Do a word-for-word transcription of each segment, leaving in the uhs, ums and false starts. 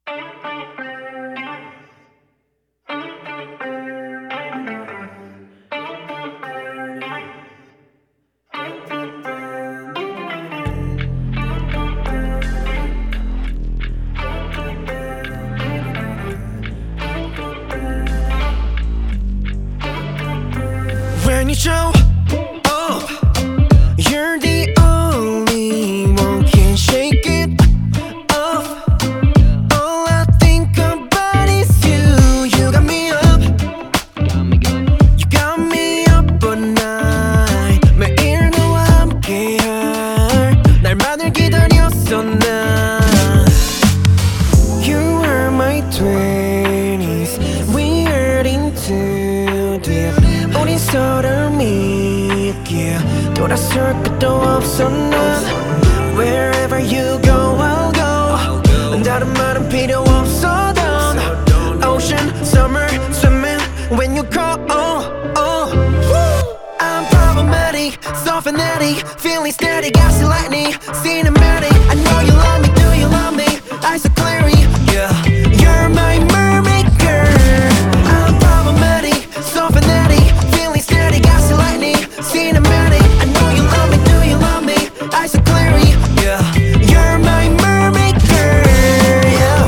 When you show up, you're the only one can shake it off. All I think about is you. You got me up, you got me up all night. 매일 너와 함께할 날만을 기다렸어 난. You were my twenties, we are into deep. 우린 서로를 믿기에 돌아설 것도 없어 난. Wherever you go, I'll go. 다른 말은 필요 없어 넌. Ocean, summer, swimming when you call. Oh, oh. I'm problematic, so fanatic, feeling steady, gas and lightning, cinematic. I know you love me, do you love me? Eyes are clearing, yeah. You're my mermaid girl. I'm problematic, so fanatic, feeling steady, gas and lightning, cinematic. I know you love me, do you love me? Eyes are clearing, yeah. You're my mermaid girl, yeah.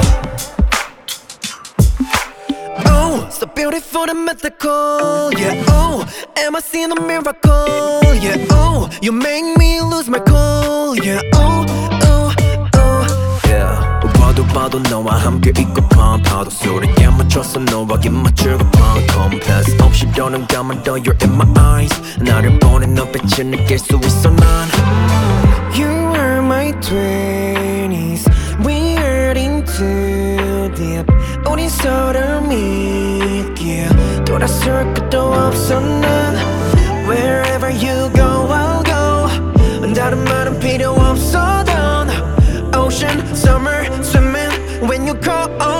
Oh, so beautiful and mythical, yeah. Oh, am I seeing a miracle, yeah. Oh, you make me lose my cool, yeah. Oh, oh, oh, yeah. 봐도 봐도 너와 함께 있고픈 파도 소리에 맞춰서 너에게 맞추고 pan compass 없이 도는 가만도 you're in my eyes. 나를 보는 눈빛을 느낄 수 있어 난. You were my twenties, we are into deep. 우린 서로를 믿기에 돌아설 것도 없어 난. Wherever you go, I'll go. 다른 말은 필요 없어 넌. Ocean, summer, swimming when you call.